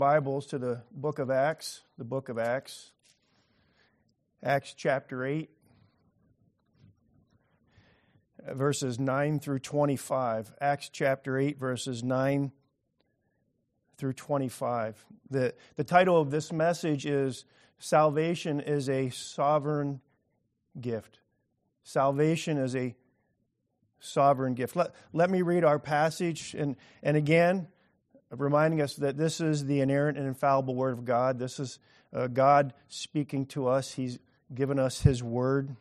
Bibles to the book of Acts, Acts chapter 8, verses 9 through 25. Acts chapter 8, verses 9 through 25. The title of this message is Salvation is a Sovereign Gift. Salvation is a sovereign gift. Let me read our passage, and again, reminding us that this is the inerrant and infallible Word of God. This is God speaking to us. He's given us His Word.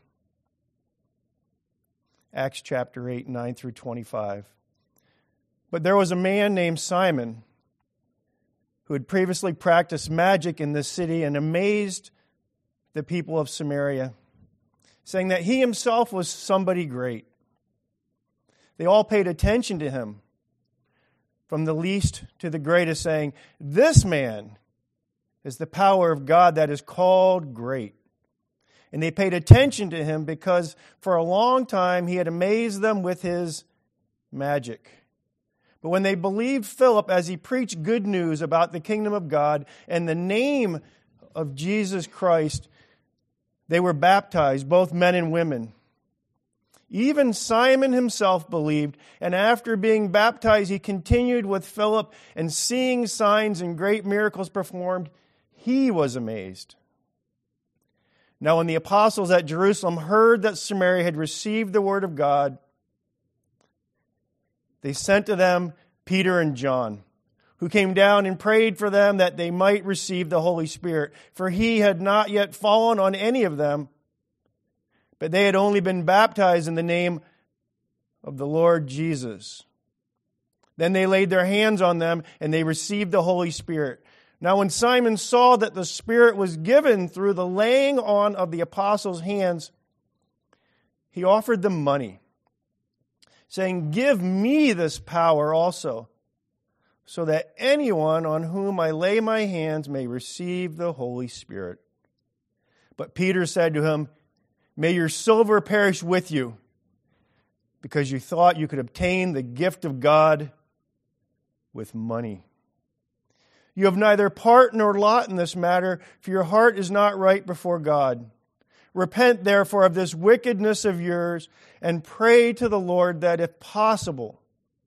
Acts chapter 8, 9 through 25. But there was a man named Simon who had previously practiced magic in this city and amazed the people of Samaria, saying that he himself was somebody great. They all paid attention to him, from the least to the greatest, saying, "This man is the power of God that is called great." And they paid attention to him because for a long time he had amazed them with his magic. But when they believed Philip as he preached good news about the kingdom of God and the name of Jesus Christ, they were baptized, both men and women. Even Simon himself believed, and after being baptized, he continued with Philip, and seeing signs and great miracles performed, he was amazed. Now when the apostles at Jerusalem heard that Samaria had received the word of God, they sent to them Peter and John, who came down and prayed for them that they might receive the Holy Spirit, for he had not yet fallen on any of them, but they had only been baptized in the name of the Lord Jesus. Then they laid their hands on them, and they received the Holy Spirit. Now when Simon saw that the Spirit was given through the laying on of the apostles' hands, he offered them money, saying, "Give me this power also, so that anyone on whom I lay my hands may receive the Holy Spirit." But Peter said to him, "May your silver perish with you, because you thought you could obtain the gift of God with money. You have neither part nor lot in this matter, for your heart is not right before God. Repent, therefore, of this wickedness of yours, and pray to the Lord that, if possible,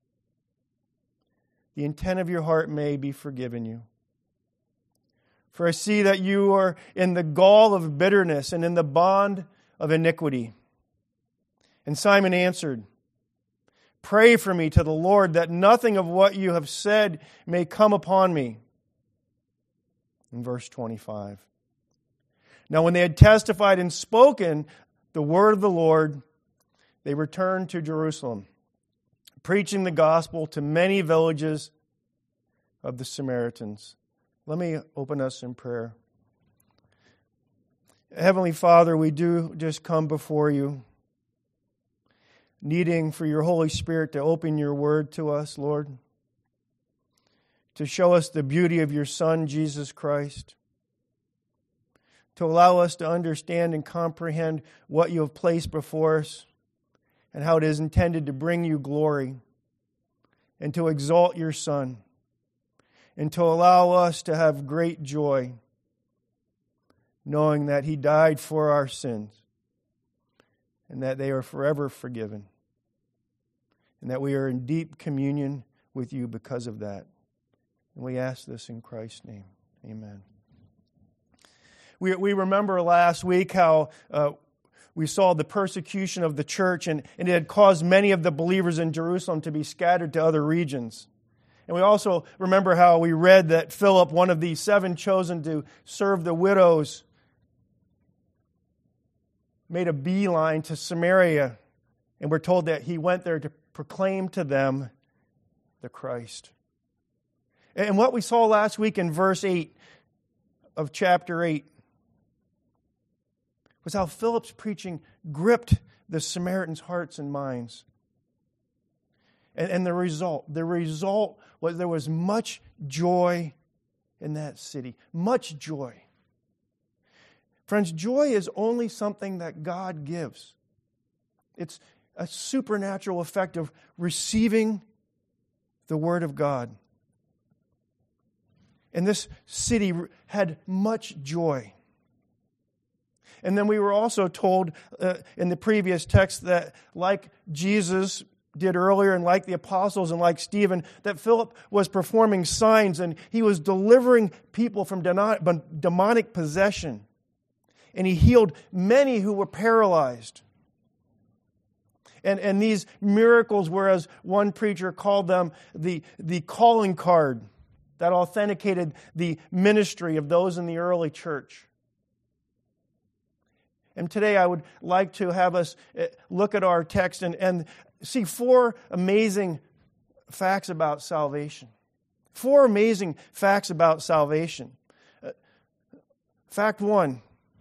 the intent of your heart may be forgiven you. For I see that you are in the gall of bitterness and in the bond of iniquity." And Simon answered, "Pray for me to the Lord that nothing of what you have said may come upon me." In verse 25. Now when they had testified and spoken the word of the Lord, they returned to Jerusalem, preaching the gospel to many villages of the Samaritans. Let me open us in prayer. Heavenly Father, we do just come before you, needing for your Holy Spirit to open your word to us, Lord, to show us the beauty of your Son, Jesus Christ, to allow us to understand and comprehend what you have placed before us and how it is intended to bring you glory and to exalt your Son and to allow us to have great joy, knowing that He died for our sins and that they are forever forgiven and that we are in deep communion with you because of that. And we ask this in Christ's name. Amen. We remember last week how we saw the persecution of the church, and it had caused many of the believers in Jerusalem to be scattered to other regions. And we also remember how we read that Philip, one of the 7 chosen to serve the widows, made a beeline to Samaria, and we're told that he went there to proclaim to them the Christ. And what we saw last week in verse 8 of chapter 8 was how Philip's preaching gripped the Samaritans' hearts and minds. And the result was there was much joy in that city. Much joy. Friends, joy is only something that God gives. It's a supernatural effect of receiving the Word of God. And this city had much joy. And then we were also told in the previous text that like Jesus did earlier and like the apostles and like Stephen, that Philip was performing signs and he was delivering people from demonic possession. And he healed many who were paralyzed. And these miracles were, as one preacher called them, the calling card that authenticated the ministry of those in the early church. And today I would like to have us look at our text and see 4 amazing facts about salvation. 4 amazing facts about salvation. Fact 1,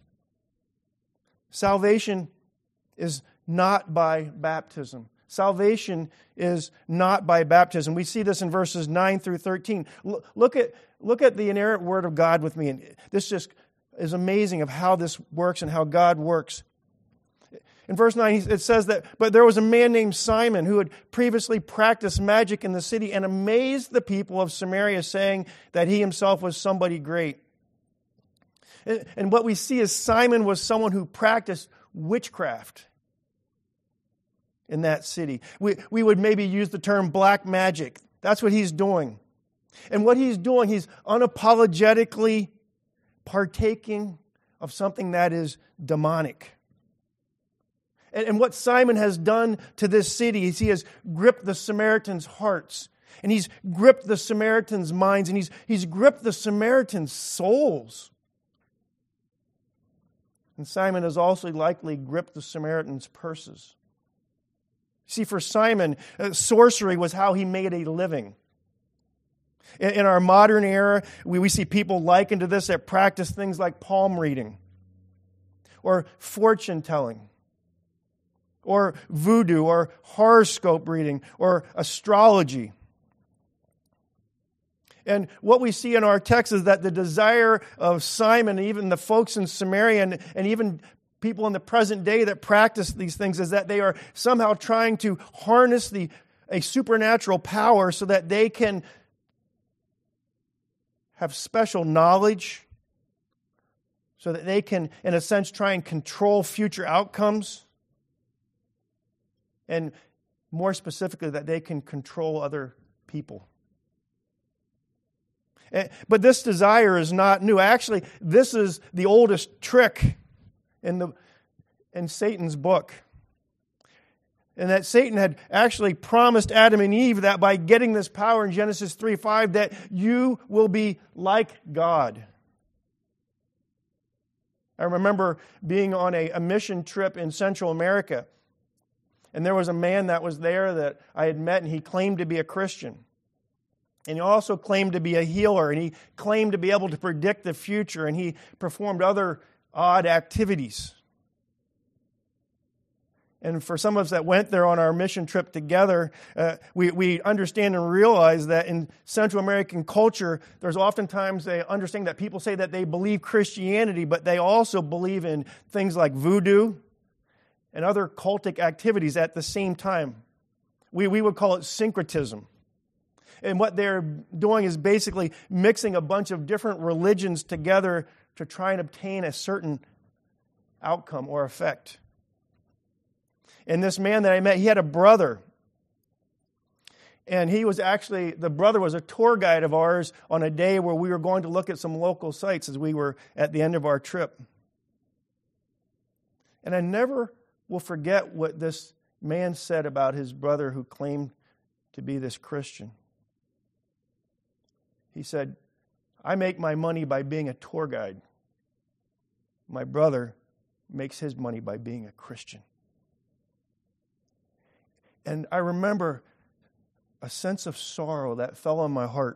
salvation is not by baptism. Salvation is not by baptism. We see this in verses 9 through 13. Look at the inerrant Word of God with me. And this just is amazing of how this works and how God works. In verse 9, it says that, but there was a man named Simon who had previously practiced magic in the city and amazed the people of Samaria, saying that he himself was somebody great. And what we see is Simon was someone who practiced witchcraft in that city. We would maybe use the term black magic. That's what he's doing. And what he's doing, he's unapologetically partaking of something that is demonic. And what Simon has done to this city is he has gripped the Samaritans' hearts. And he's gripped the Samaritans' minds. And he's gripped the Samaritans' souls. And Simon has also likely gripped the Samaritans' purses. See, for Simon, sorcery was how he made a living. In our modern era, we see people likened to this that practice things like palm reading, or fortune telling, or voodoo, or horoscope reading, or astrology. And what we see in our text is that the desire of Simon, and even the folks in Samaria, and even people in the present day that practice these things, is that they are somehow trying to harness a supernatural power so that they can have special knowledge, so that they can, in a sense, try and control future outcomes, and more specifically, that they can control other people. But this desire is not new. Actually, this is the oldest trick in Satan's book. And that Satan had actually promised Adam and Eve that by getting this power in Genesis 3:5, that you will be like God. I remember being on a mission trip in Central America. And there was a man that was there that I had met, and he claimed to be a Christian. And he also claimed to be a healer, and he claimed to be able to predict the future, and he performed other odd activities. And for some of us that went there on our mission trip together, we understand and realize that in Central American culture, there's oftentimes a understanding that people say that they believe Christianity, but they also believe in things like voodoo and other cultic activities at the same time. We would call it syncretism. And what they're doing is basically mixing a bunch of different religions together to try and obtain a certain outcome or effect. And this man that I met, he had a brother. And the brother was a tour guide of ours on a day where we were going to look at some local sites as we were at the end of our trip. And I never will forget what this man said about his brother who claimed to be this Christian. He said, I make my money by being a tour guide. My brother makes his money by being a Christian. And I remember a sense of sorrow that fell on my heart,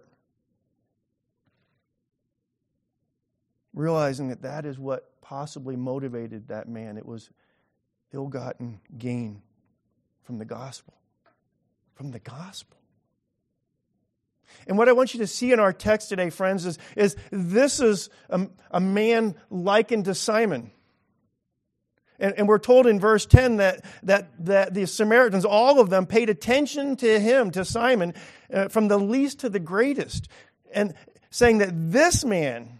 realizing that that is what possibly motivated that man. It was ill-gotten gain from the gospel. From the gospel. And what I want you to see in our text today, friends, is this is a man likened to Simon. And we're told in verse 10 that the Samaritans, all of them, paid attention to him, to Simon, from the least to the greatest. And saying that this man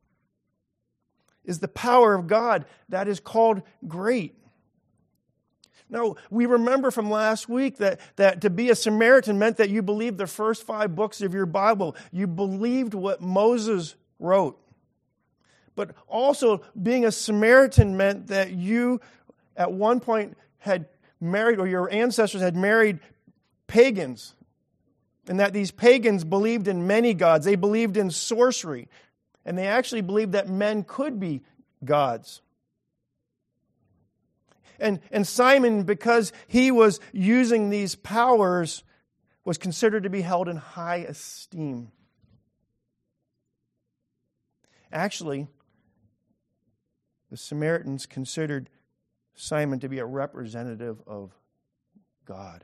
is the power of God that is called great. Now, we remember from last week that to be a Samaritan meant that you believed the first 5 books of your Bible. You believed what Moses wrote. But also, being a Samaritan meant that you, at one point, had married, or your ancestors had married pagans. And that these pagans believed in many gods. They believed in sorcery. And they actually believed that men could be gods. And Simon, because he was using these powers, was considered to be held in high esteem. Actually, the Samaritans considered Simon to be a representative of God.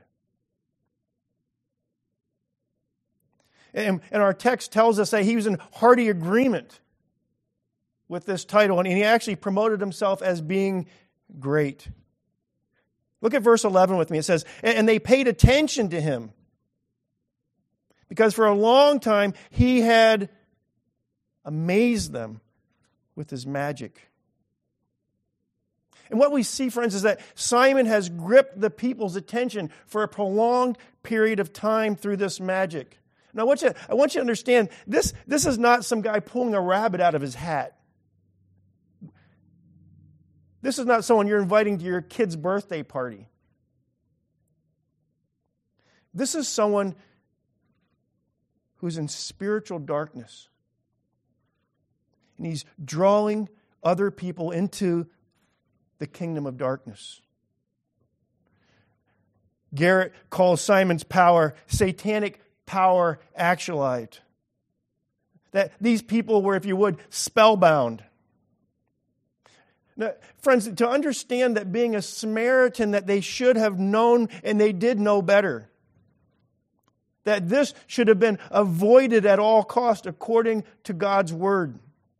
And our text tells us that he was in hearty agreement with this title, and he actually promoted himself as being great. Look at verse 11 with me. It says, and they paid attention to him because for a long time he had amazed them with his magic. And what we see, friends, is that Simon has gripped the people's attention for a prolonged period of time through this magic. Now, I want you to understand, this is not some guy pulling a rabbit out of his hat. This is not someone you're inviting to your kid's birthday party. This is someone who's in spiritual darkness. And he's drawing other people into the kingdom of darkness. Garrett calls Simon's power satanic power actualized. That these people were, if you would, spellbound. Now, friends, to understand that being a Samaritan, that they should have known and they did know better. That this should have been avoided at all cost according to God's word.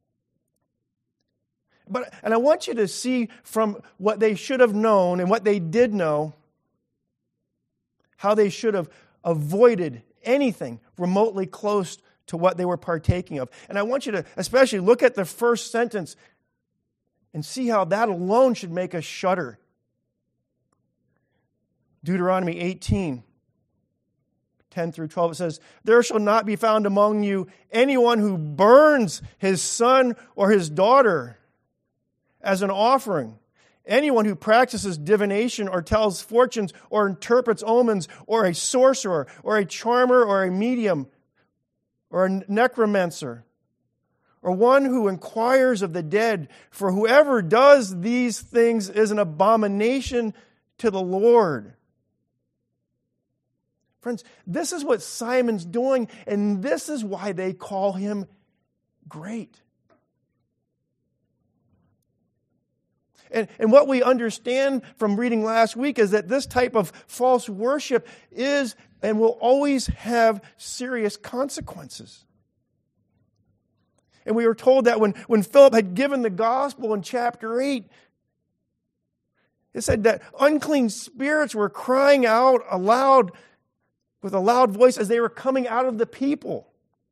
And I want you to see from what they should have known and what they did know, how they should have avoided anything remotely close to what they were partaking of. And I want you to especially look at the first sentence and see how that alone should make us shudder. Deuteronomy 18, 10 through 12, it says, there shall not be found among you anyone who burns his son or his daughter as an offering. Anyone who practices divination or tells fortunes or interprets omens or a sorcerer or a charmer or a medium or a necromancer or one who inquires of the dead, for whoever does these things is an abomination to the Lord. Friends, this is what Simon's doing, and this is why they call him great. And what we understand from reading last week is that this type of false worship is and will always have serious consequences. And we were told that when Philip had given the gospel in chapter 8, it said that unclean spirits were crying out aloud with a loud voice as they were coming out of the people.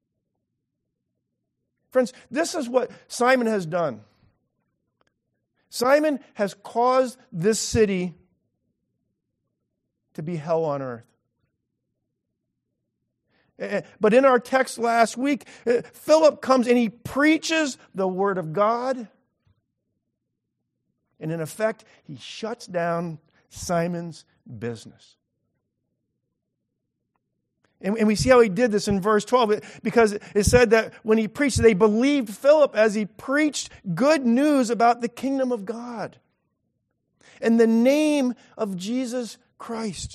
Friends, this is what Simon has done. Simon has caused this city to be hell on earth. But in our text last week, Philip comes and he preaches the Word of God. And in effect, he shuts down Simon's business. And we see how he did this in verse 12, because it said that when he preached, they believed Philip as he preached good news about the kingdom of God and the name of Jesus Christ.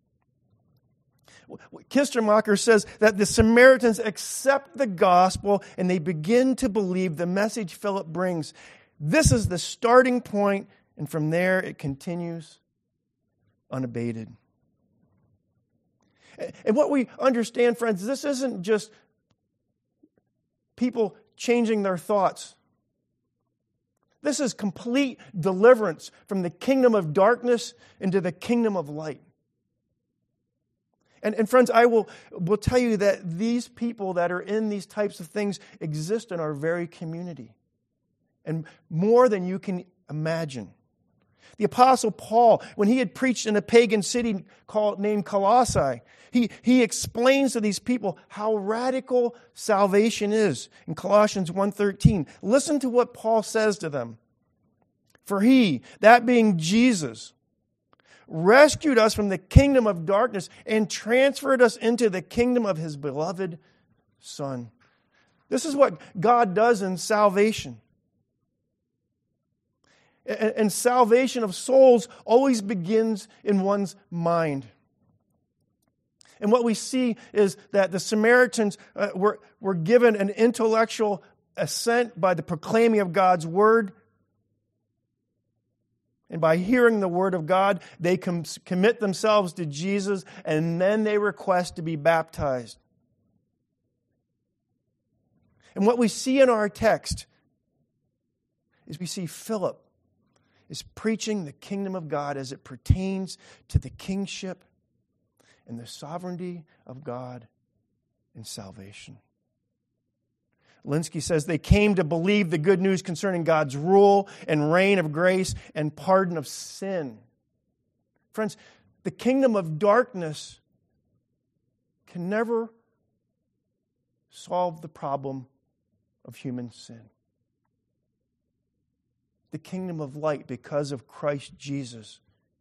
Kistermacher says that the Samaritans accept the gospel and they begin to believe the message Philip brings. This is the starting point, and from there it continues unabated. And what we understand, friends, this isn't just people changing their thoughts. This is complete deliverance from the kingdom of darkness into the kingdom of light. And friends, I will tell you that these people that are in these types of things exist in our very community. And more than you can imagine. The Apostle Paul, when he had preached in a pagan city named Colossae, he explains to these people how radical salvation is in Colossians 1:13. Listen to what Paul says to them. For he, that being Jesus, rescued us from the kingdom of darkness and transferred us into the kingdom of his beloved Son. This is what God does in salvation. And salvation of souls always begins in one's mind. And what we see is that the Samaritans were given an intellectual assent by the proclaiming of God's word. And by hearing the word of God, they commit themselves to Jesus, and then they request to be baptized. And what we see in our text is we see Philip is preaching the kingdom of God as it pertains to the kingship and the sovereignty of God in salvation. Linsky says they came to believe the good news concerning God's rule and reign of grace and pardon of sin. Friends, the kingdom of darkness can never solve the problem of human sin. The kingdom of light, because of Christ Jesus,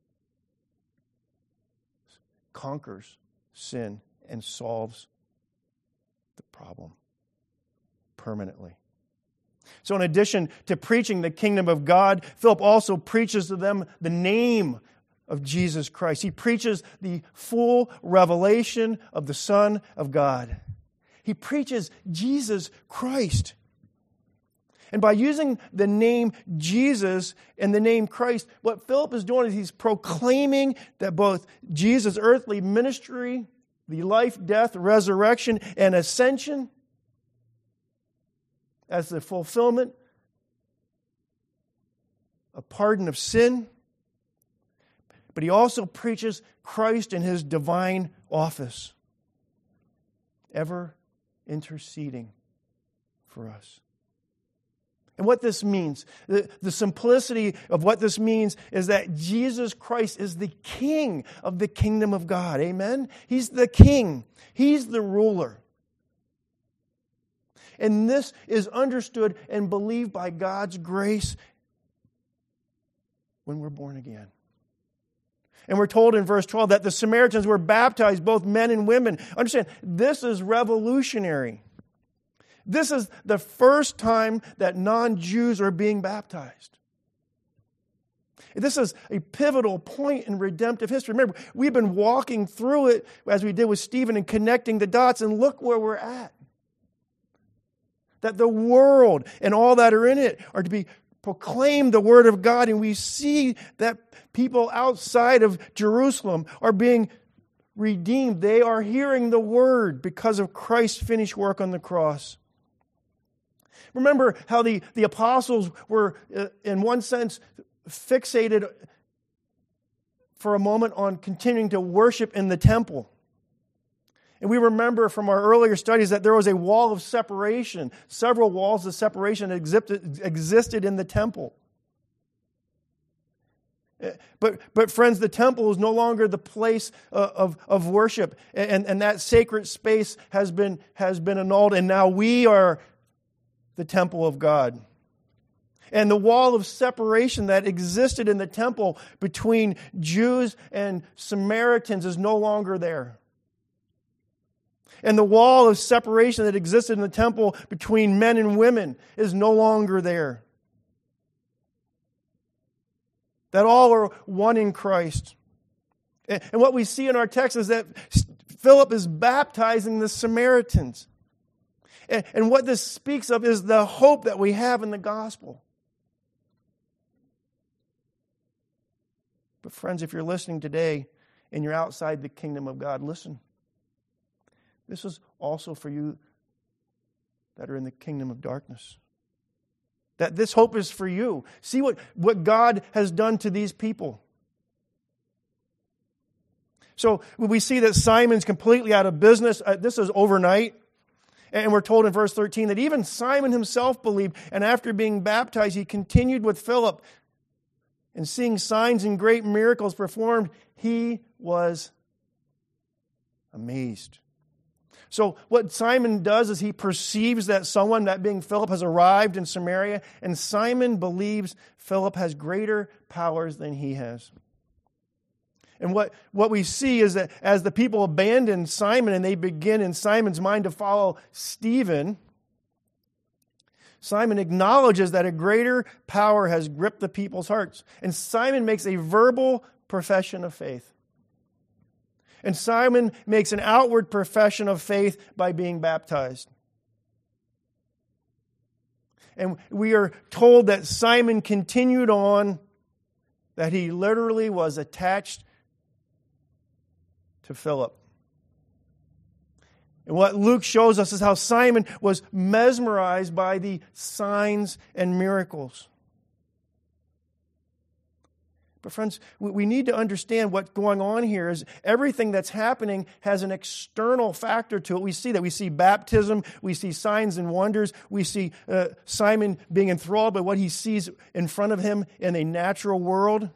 conquers sin and solves the problem permanently. So in addition to preaching the kingdom of God, Philip also preaches to them the name of Jesus Christ. He preaches the full revelation of the Son of God. He preaches Jesus Christ. And by using the name Jesus and the name Christ, what Philip is doing is he's proclaiming that both Jesus' earthly ministry, the life, death, resurrection, and ascension, as the fulfillment of pardon of sin, but he also preaches Christ in his divine office, ever interceding for us. And what this means, the simplicity of what this means is that Jesus Christ is the King of the kingdom of God. Amen? He's the King. He's the ruler. And this is understood and believed by God's grace when we're born again. And we're told in verse 12 that the Samaritans were baptized, both men and women. Understand, this is revolutionary. This is the first time that non-Jews are being baptized. This is a pivotal point in redemptive history. Remember, we've been walking through it as we did with Stephen and connecting the dots, and look where we're at. That the world and all that are in it are to be proclaim the word of God, and we see that people outside of Jerusalem are being redeemed. They are hearing the word because of Christ's finished work on the cross. Remember how the apostles were, in one sense, fixated for a moment on continuing to worship in the temple. And we remember from our earlier studies that there was a wall of separation, several walls of separation existed in the temple. But friends, the temple is no longer the place of worship, and that sacred space has been annulled, and now we are the temple of God. And the wall of separation that existed in the temple between Jews and Samaritans is no longer there. And the wall of separation that existed in the temple between men and women is no longer there. That all are one in Christ. And what we see in our text is that Philip is baptizing the Samaritans. And what this speaks of is the hope that we have in the gospel. But friends, if you're listening today and you're outside the kingdom of God, listen. This is also for you that are in the kingdom of darkness. That this hope is for you. See what God has done to these people. So we see that Simon's completely out of business. This is overnight. And we're told in verse 13 that even Simon himself believed, and after being baptized, he continued with Philip. And seeing signs and great miracles performed, he was amazed. So what Simon does is he perceives that someone, that being Philip, has arrived in Samaria, and Simon believes Philip has greater powers than he has. And what we see is that as the people abandon Simon and they begin in Simon's mind to follow Stephen, Simon acknowledges that a greater power has gripped the people's hearts. And Simon makes a verbal profession of faith. And Simon makes an outward profession of faith by being baptized. And we are told that Simon continued on, that he literally was attached to Philip. And what Luke shows us is how Simon was mesmerized by the signs and miracles. But friends, we need to understand what's going on here is everything that's happening has an external factor to it. We see baptism, we see signs and wonders, we see Simon being enthralled by what he sees in front of him in a natural world.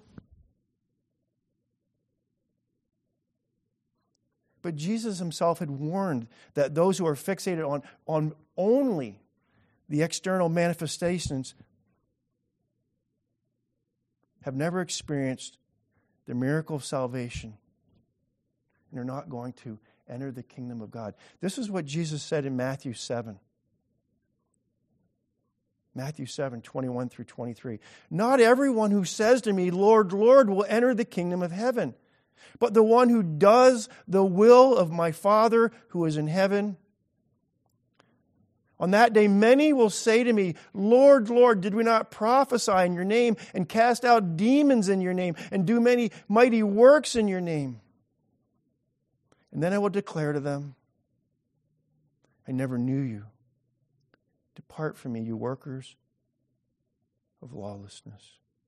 But Jesus himself had warned that those who are fixated on only the external manifestations have never experienced the miracle of salvation and are not going to enter the kingdom of God. This is what Jesus said in Matthew 7. Matthew 7, 21 through 23. Not everyone who says to me, Lord, Lord, will enter the kingdom of heaven, but the one who does the will of my Father who is in heaven. On that day, many will say to me, Lord, Lord, did we not prophesy in your name and cast out demons in your name and do many mighty works in your name? And then I will declare to them, I never knew you. Depart from me, you workers of lawlessness.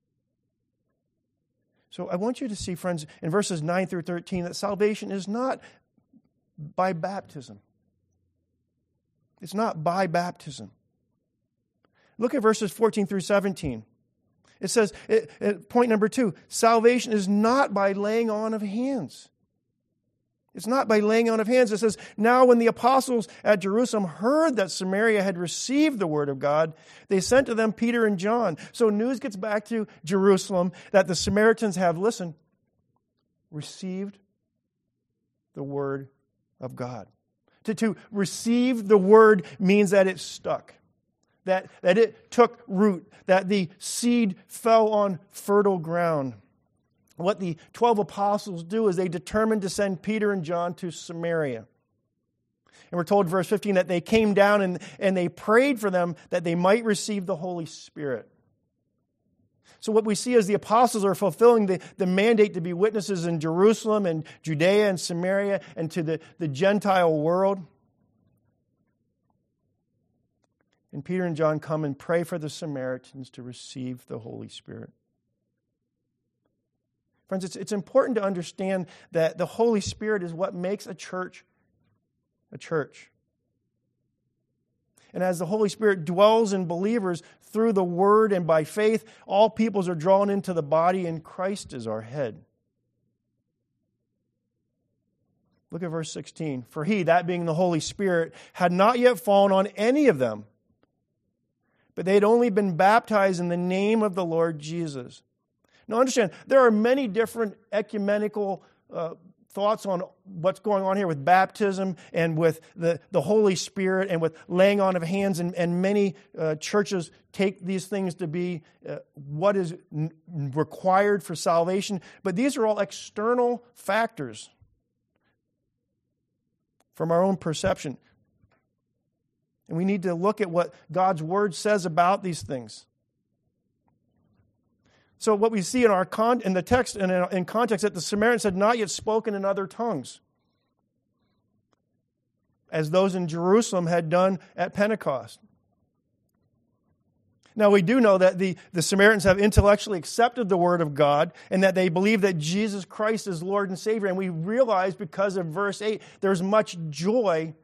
So I want you to see, friends, in verses 9 through 13, that salvation is not by baptism. It's not by baptism. Look at verses 14 through 17. It says, point number 2, salvation is not by laying on of hands. It's not by laying on of hands. It says, now when the apostles at Jerusalem heard that Samaria had received the word of God, they sent to them Peter and John. So news gets back to Jerusalem that the Samaritans have, listen, received the word of God. To receive the word means that it stuck, that it took root, that the seed fell on fertile ground. What the 12 apostles do is they determined to send Peter and John to Samaria. And we're told in verse 15 that they came down and they prayed for them that they might receive the Holy Spirit. So what we see is the apostles are fulfilling the mandate to be witnesses in Jerusalem and Judea and Samaria and to the Gentile world. And Peter and John come and pray for the Samaritans to receive the Holy Spirit. Friends, it's important to understand that the Holy Spirit is what makes a church a church. And as the Holy Spirit dwells in believers through the Word and by faith, all peoples are drawn into the body and Christ is our head. Look at verse 16. For he, that being the Holy Spirit, had not yet fallen on any of them, but they had only been baptized in the name of the Lord Jesus. Now understand, there are many different ecumenical thoughts on what's going on here with baptism and with the Holy Spirit and with laying on of hands. And many churches take these things to be what is required for salvation. But these are all external factors from our own perception. And we need to look at what God's Word says about these things. So what we see in the text and in context that the Samaritans had not yet spoken in other tongues, as those in Jerusalem had done at Pentecost. Now, we do know that the Samaritans have intellectually accepted the Word of God and that they believe that Jesus Christ is Lord and Savior. And we realize because of verse 8, there's much joy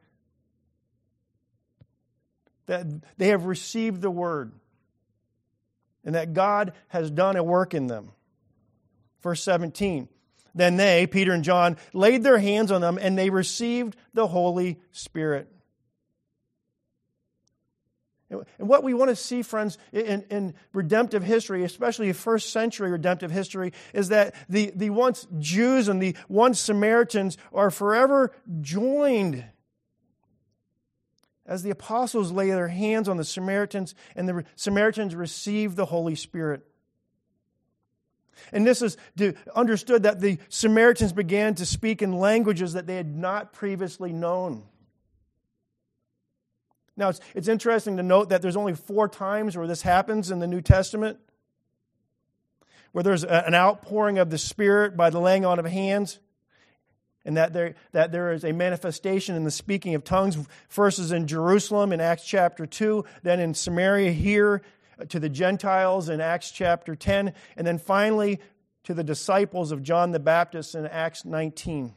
that they have received the Word and that God has done a work in them. Verse 17, then they, Peter and John, laid their hands on them and they received the Holy Spirit. And what we want to see, friends, in redemptive history, especially first century redemptive history, is that the once Jews and the once Samaritans are forever joined as the apostles lay their hands on the Samaritans and the Samaritans receive the Holy Spirit. And this is understood that the Samaritans began to speak in languages that they had not previously known. Now, it's interesting to note that there's only 4 times where this happens in the New Testament, where there's an outpouring of the Spirit by the laying on of hands, and that there is a manifestation in the speaking of tongues. First is in Jerusalem in Acts chapter 2, then in Samaria here to the Gentiles in Acts chapter 10, and then finally to the disciples of John the Baptist in Acts 19.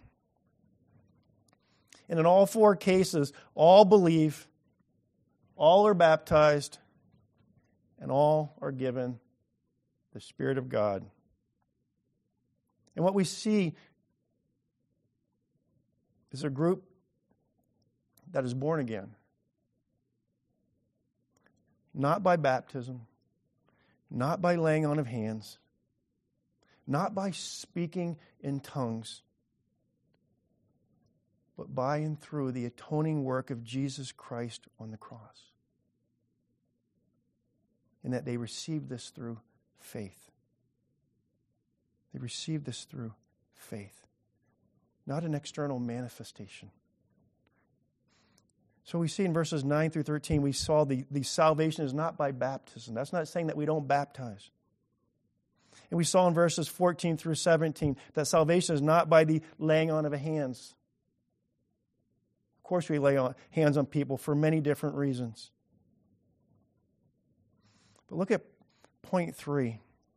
And in all 4 cases, all believe, all are baptized, and all are given the Spirit of God. And what we see is a group that is born again. Not by baptism, not by laying on of hands, not by speaking in tongues, but by and through the atoning work of Jesus Christ on the cross. And that they receive this through faith. They receive this through faith. Not an external manifestation. So we see in verses 9 through 13, we saw the salvation is not by baptism. That's not saying that we don't baptize. And we saw in verses 14 through 17 that salvation is not by the laying on of hands. Of course, we lay hands on people for many different reasons. But look at point 3.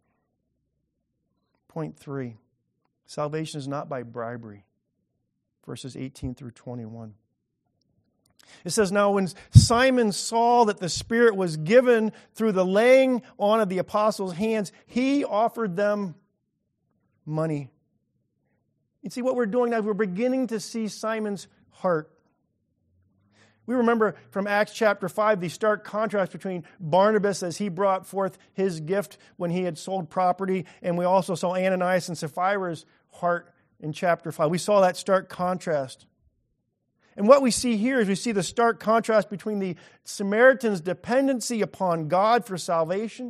Point 3. Salvation is not by bribery. Verses 18 through 21. It says, now when Simon saw that the Spirit was given through the laying on of the apostles' hands, he offered them money. You see, what we're doing now, we're beginning to see Simon's heart. We remember from Acts chapter 5 the stark contrast between Barnabas as he brought forth his gift when he had sold property, and we also saw Ananias and Sapphira's heart in chapter 5. We saw that stark contrast. And what we see here is we see the stark contrast between the Samaritans' dependency upon God for salvation,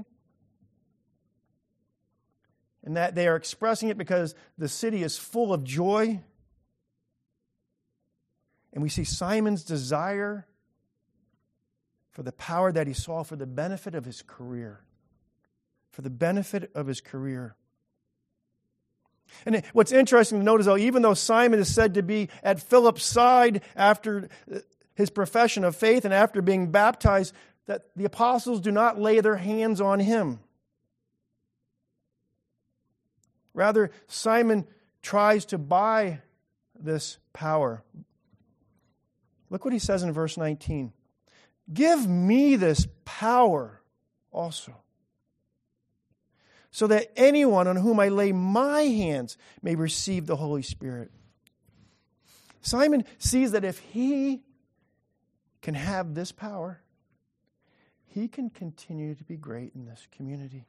and that they are expressing it because the city is full of joy. And we see Simon's desire for the power that he saw for the benefit of his career. For the benefit of his career. And what's interesting to note is, though, even though Simon is said to be at Philip's side after his profession of faith and after being baptized, that the apostles do not lay their hands on him. Rather, Simon tries to buy this power. Look what he says in verse 19. Give me this power also, so that anyone on whom I lay my hands may receive the Holy Spirit. Simon sees that if he can have this power, he can continue to be great in this community.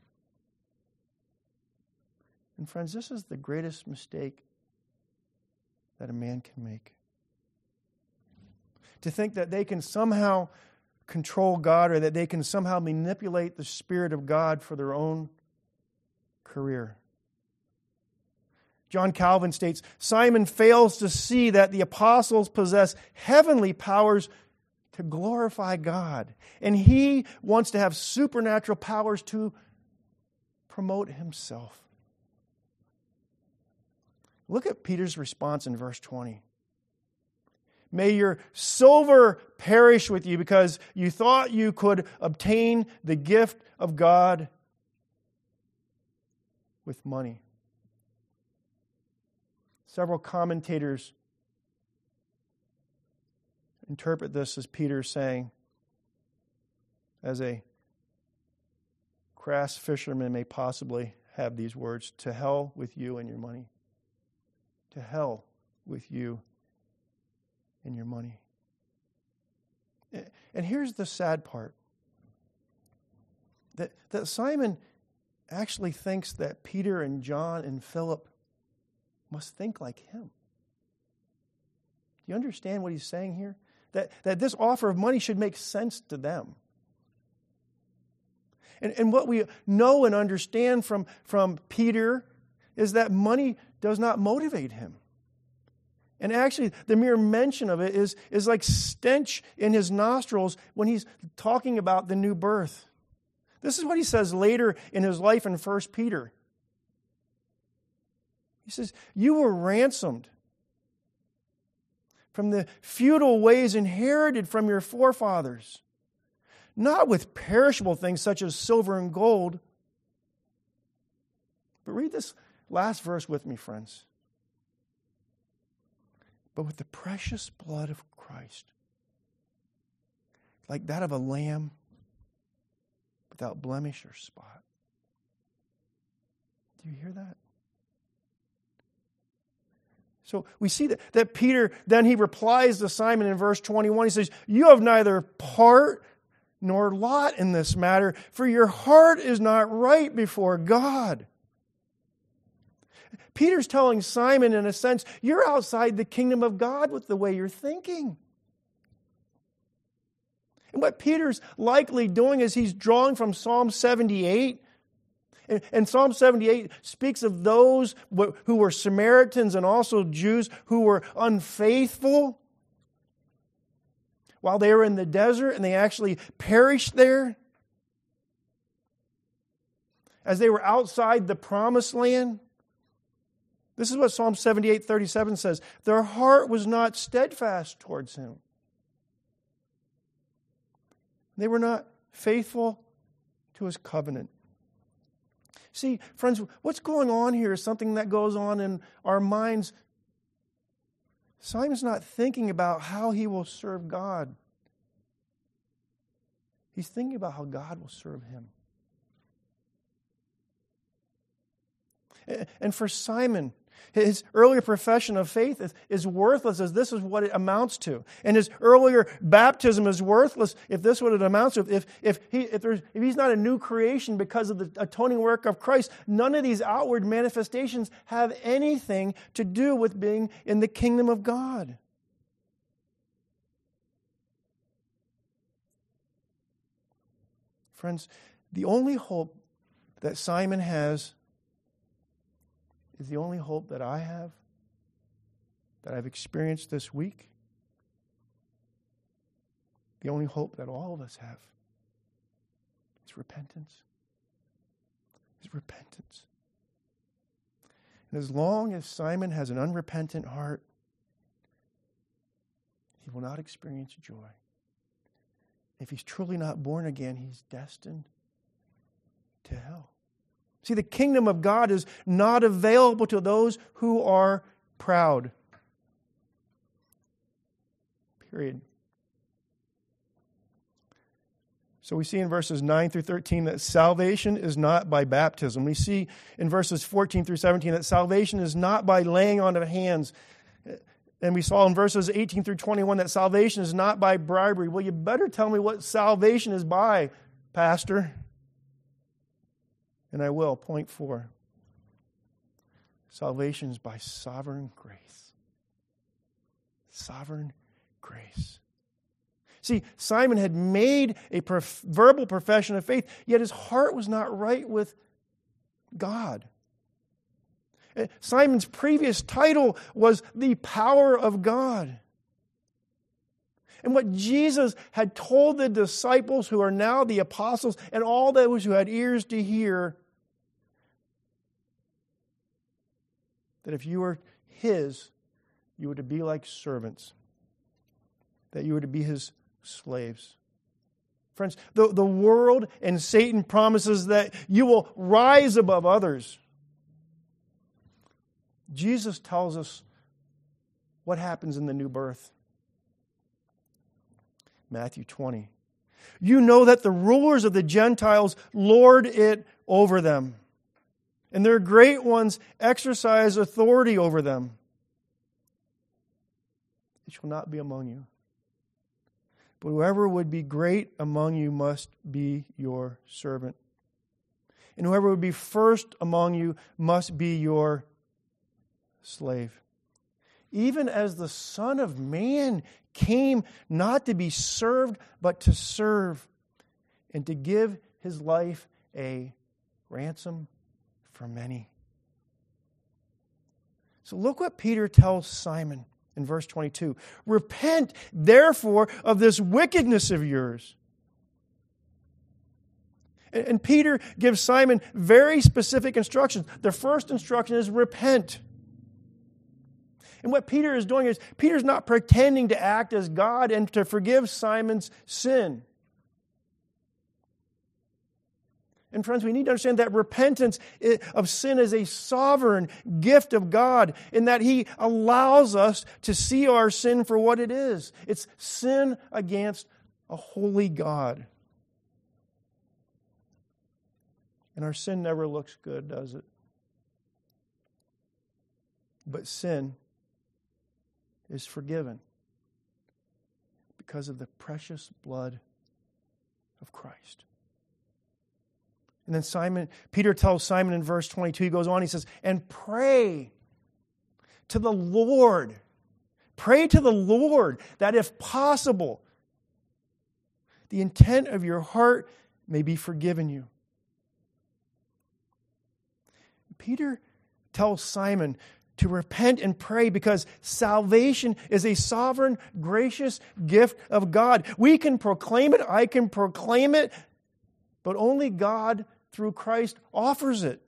And friends, this is the greatest mistake that a man can make. To think that they can somehow control God or that they can somehow manipulate the Spirit of God for their own career. John Calvin states, Simon fails to see that the apostles possess heavenly powers to glorify God. And he wants to have supernatural powers to promote himself. Look at Peter's response in verse 20. May your silver perish with you because you thought you could obtain the gift of God with money. Several commentators interpret this as Peter saying, as a crass fisherman may possibly have these words, to hell with you and your money. To hell with you and your money. And here's the sad part. That Simon actually thinks that Peter and John and Philip must think like him. Do you understand what he's saying here? That this offer of money should make sense to them. And what we know and understand from Peter is that money does not motivate him. And actually, the mere mention of it is like stench in his nostrils when he's talking about the new birth. This is what he says later in his life in 1 Peter. He says, you were ransomed from the feudal ways inherited from your forefathers, not with perishable things such as silver and gold. But read this last verse with me, friends. But with the precious blood of Christ, like that of a lamb without blemish or spot. Do you hear that? So we see that Peter, then he replies to Simon in verse 21. He says, you have neither part nor lot in this matter, for your heart is not right before God. Peter's telling Simon, in a sense, you're outside the kingdom of God with the way you're thinking. And what Peter's likely doing is he's drawing from Psalm 78. And Psalm 78 speaks of those who were Samaritans and also Jews who were unfaithful while they were in the desert, and they actually perished there as they were outside the promised land. This is what Psalm 78:37 says. Their heart was not steadfast towards Him. They were not faithful to His covenant. See, friends, what's going on here is something that goes on in our minds. Simon's not thinking about how he will serve God. He's thinking about how God will serve him. And for Simon, his earlier profession of faith is worthless as this is what it amounts to. And his earlier baptism is worthless if this is what it amounts to. If he's not a new creation because of the atoning work of Christ, none of these outward manifestations have anything to do with being in the kingdom of God. Friends, the only hope that Simon has is the only hope that I have, that I've experienced this week, the only hope that all of us have is repentance. Is repentance. And as long as Simon has an unrepentant heart, he will not experience joy. If he's truly not born again, he's destined to hell. See, the kingdom of God is not available to those who are proud. Period. So we see in verses 9 through 13 that salvation is not by baptism. We see in verses 14 through 17 that salvation is not by laying on of hands. And we saw in verses 18 through 21 that salvation is not by bribery. Well, you better tell me what salvation is by, Pastor. And I will. Point 4. Salvation is by sovereign grace. Sovereign grace. See, Simon had made a verbal profession of faith, yet his heart was not right with God. Simon's previous title was the power of God. And what Jesus had told the disciples, who are now the apostles, and all those who had ears to hear, that if you were His, you were to be like servants that you are to be his slaves. Friends, the world and Satan promises that you will rise above others. Jesus tells us what happens in the new birth. Matthew 20. You know that the rulers of the Gentiles lord it over them, and their great ones exercise authority over them. It shall not be among you. But whoever would be great among you must be your servant. And whoever would be first among you must be your slave. Even as the Son of Man came not to be served, but to serve, and to give his life a ransom for many. So look what Peter tells Simon in verse 22. Repent, therefore, of this wickedness of yours. And Peter gives Simon very specific instructions. The first instruction is repent. And what Peter is doing is, Peter's not pretending to act as God and to forgive Simon's sin. And friends, we need to understand that repentance of sin is a sovereign gift of God, in that He allows us to see our sin for what it is. It's sin against a holy God. And our sin never looks good, does it? But sin is forgiven because of the precious blood of Christ. And then Peter tells Simon in verse 22, he goes on, he says, and pray to the Lord. Pray to the Lord that if possible, the intent of your heart may be forgiven you. Peter tells Simon to repent and pray because salvation is a sovereign, gracious gift of God. We can proclaim it, I can proclaim it, but only God through Christ offers it.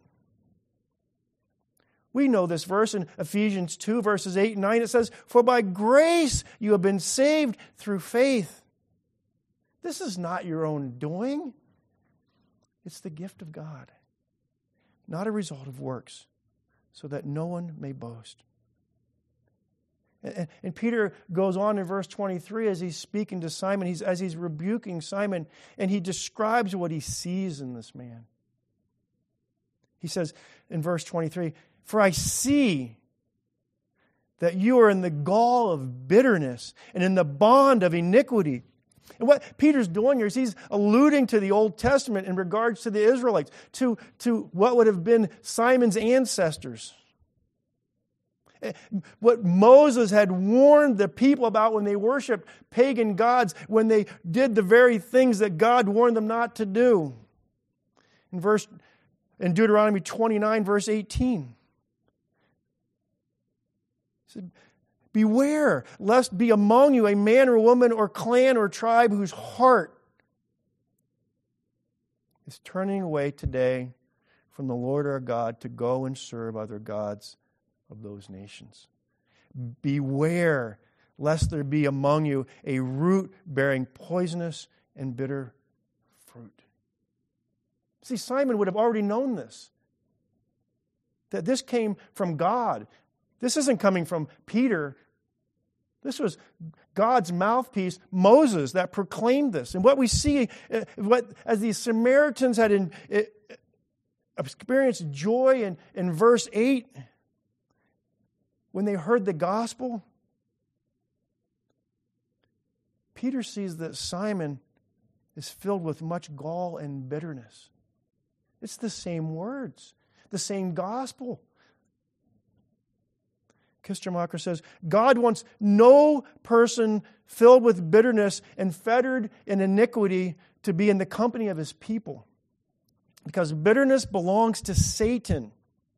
We know this verse in Ephesians 2, verses 8 and 9. It says, for by grace you have been saved through faith. This is not your own doing. It's the gift of God, not a result of works, so that no one may boast. And Peter goes on in verse 23 as he's speaking to Simon, as he's rebuking Simon, and he describes what he sees in this man. He says in verse 23, for I see that you are in the gall of bitterness and in the bond of iniquity. And what Peter's doing here is he's alluding to the Old Testament in regards to the Israelites, to what would have been Simon's ancestors. What Moses had warned the people about when they worshiped pagan gods, when they did the very things that God warned them not to do. In Deuteronomy 29, verse 18. It said, beware, lest be among you a man or woman or clan or tribe whose heart is turning away today from the Lord our God to go and serve other gods of those nations. Beware, lest there be among you a root bearing poisonous and bitter fruit. See, Simon would have already known this, that this came from God. This isn't coming from Peter. This was God's mouthpiece, Moses, that proclaimed this. And what we see, as the Samaritans had experienced joy in verse 8, when they heard the gospel, Peter sees that Simon is filled with much gall and bitterness. It's the same words, the same gospel. Kistemacher says, God wants no person filled with bitterness and fettered in iniquity to be in the company of His people. Because bitterness belongs to Satan.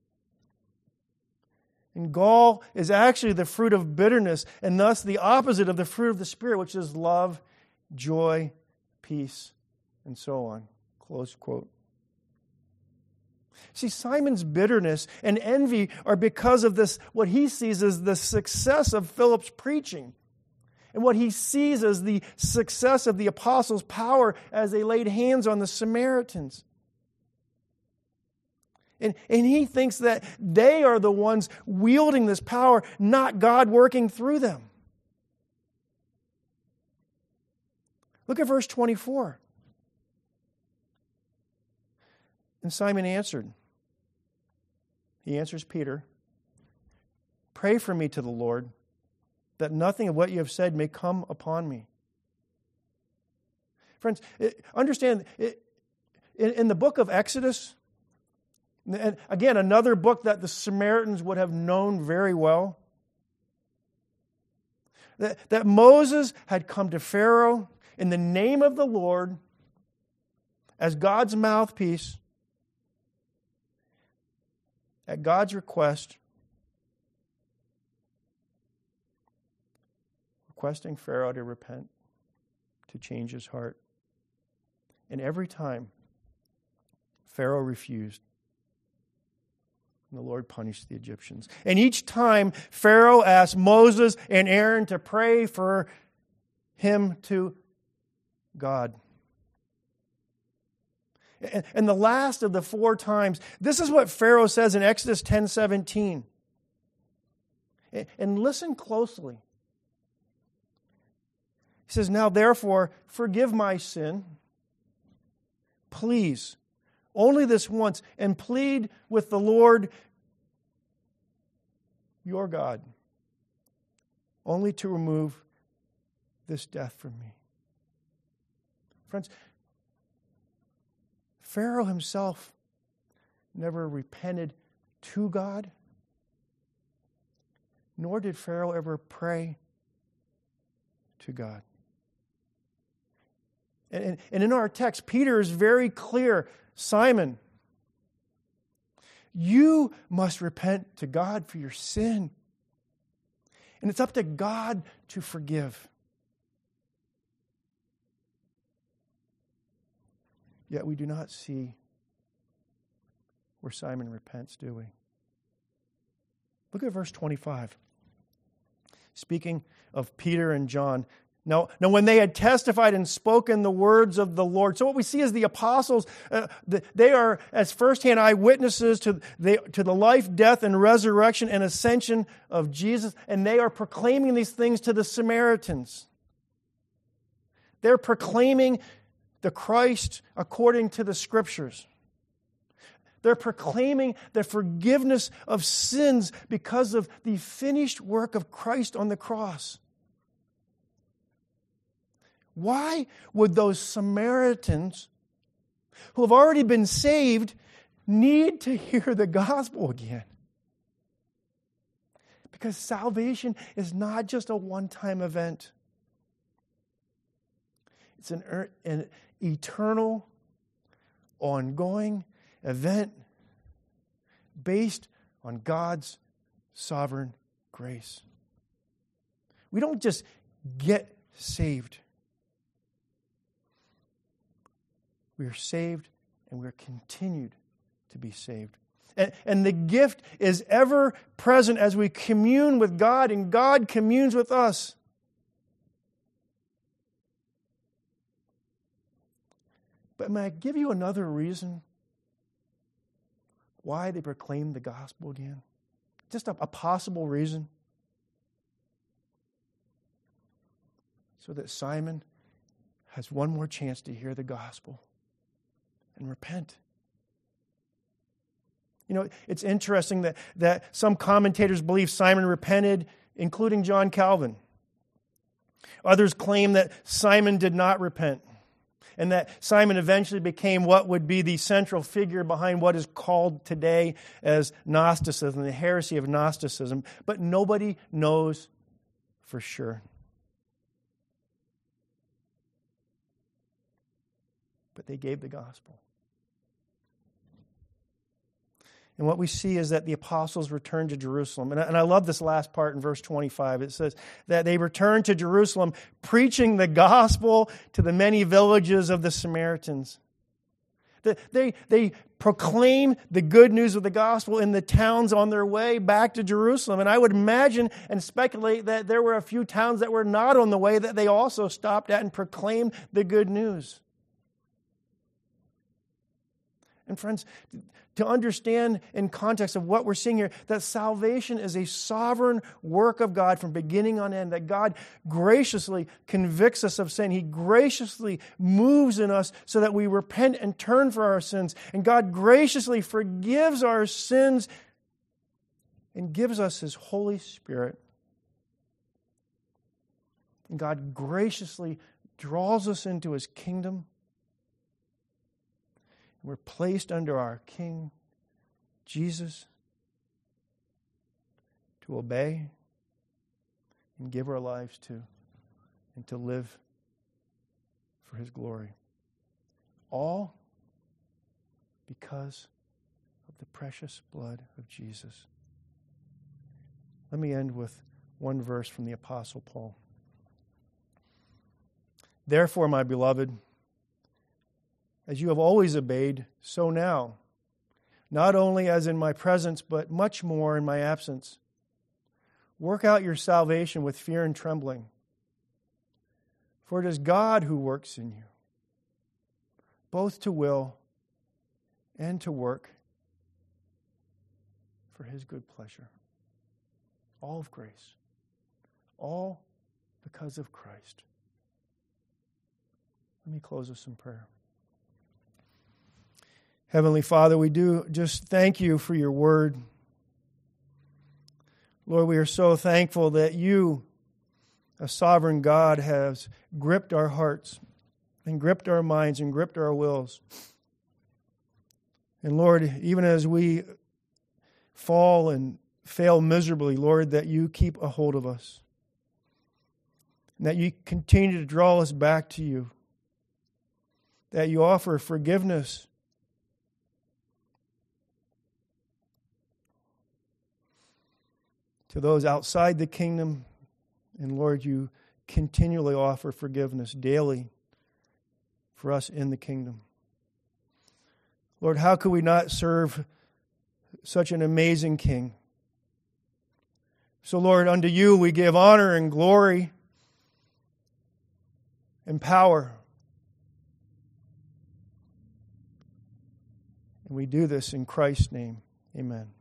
And gall is actually the fruit of bitterness, and thus the opposite of the fruit of the Spirit, which is love, joy, peace, and so on. Close quote. See, Simon's bitterness and envy are because of this, what he sees as the success of Philip's preaching. And what he sees as the success of the apostles' power as they laid hands on the Samaritans. And he thinks that they are the ones wielding this power, not God working through them. Look at verse 24. And Simon answered. He answers Peter, "Pray for me to the Lord, that nothing of what you have said may come upon me." Friends, understand, in the book of Exodus, and again, another book that the Samaritans would have known very well, that Moses had come to Pharaoh in the name of the Lord as God's mouthpiece, at God's request, requesting Pharaoh to repent, to change his heart. And every time, Pharaoh refused. And the Lord punished the Egyptians. And each time, Pharaoh asked Moses and Aaron to pray for him to God. And the last of the 4 times, this is what Pharaoh says in Exodus 10:17. And listen closely. He says, "Now therefore, forgive my sin, please, only this once, and plead with the Lord your God, only to remove this death from me." Friends, Pharaoh himself never repented to God, nor did Pharaoh ever pray to God. And in our text, Peter is very clear. Simon, you must repent to God for your sin. And it's up to God to forgive. Yet we do not see where Simon repents, do we? Look at verse 25. Speaking of Peter and John. Now, when they had testified and spoken the words of the Lord. So what we see is the apostles, they are as firsthand eyewitnesses to the life, death, and resurrection and ascension of Jesus. And they are proclaiming these things to the Samaritans. They're proclaiming the Christ according to the Scriptures. They're proclaiming the forgiveness of sins because of the finished work of Christ on the cross. Why would those Samaritans who have already been saved need to hear the gospel again? Because salvation is not just a one-time event. It's an eternal, ongoing event based on God's sovereign grace. We don't just get saved. We are saved and we are continued to be saved. And the gift is ever present as we commune with God and God communes with us. But may I give you another reason why they proclaim the gospel again? Just a possible reason. So that Simon has one more chance to hear the gospel and repent. You know, it's interesting that some commentators believe Simon repented, including John Calvin. Others claim that Simon did not repent, and that Simon eventually became what would be the central figure behind what is called today as Gnosticism, the heresy of Gnosticism. But nobody knows for sure. But they gave the gospel. And what we see is that the apostles returned to Jerusalem. And I love this last part in verse 25. It says that they returned to Jerusalem preaching the gospel to the many villages of the Samaritans. They proclaim the good news of the gospel in the towns on their way back to Jerusalem. And I would imagine and speculate that there were a few towns that were not on the way that they also stopped at and proclaimed the good news. And friends, to understand in context of what we're seeing here, that salvation is a sovereign work of God from beginning on end, that God graciously convicts us of sin. He graciously moves in us so that we repent and turn for our sins. And God graciously forgives our sins and gives us His Holy Spirit. And God graciously draws us into His kingdom. We're placed under our King, Jesus, to obey and give our lives to, and to live for His glory. All because of the precious blood of Jesus. Let me end with one verse from the Apostle Paul. Therefore, my beloved, as you have always obeyed, so now, not only as in my presence, but much more in my absence. Work out your salvation with fear and trembling, for it is God who works in you, both to will and to work for His good pleasure. All of grace, all because of Christ. Let me close with some prayer. Heavenly Father, we do just thank You for Your word. Lord, we are so thankful that You, a sovereign God, has gripped our hearts and gripped our minds and gripped our wills. And Lord, even as we fall and fail miserably, Lord, that You keep a hold of us. And that You continue to draw us back to You. That You offer forgiveness. To those outside the kingdom, and Lord, You continually offer forgiveness daily for us in the kingdom. Lord, how could we not serve such an amazing King? So Lord, unto You we give honor and glory and power. And we do this in Christ's name. Amen.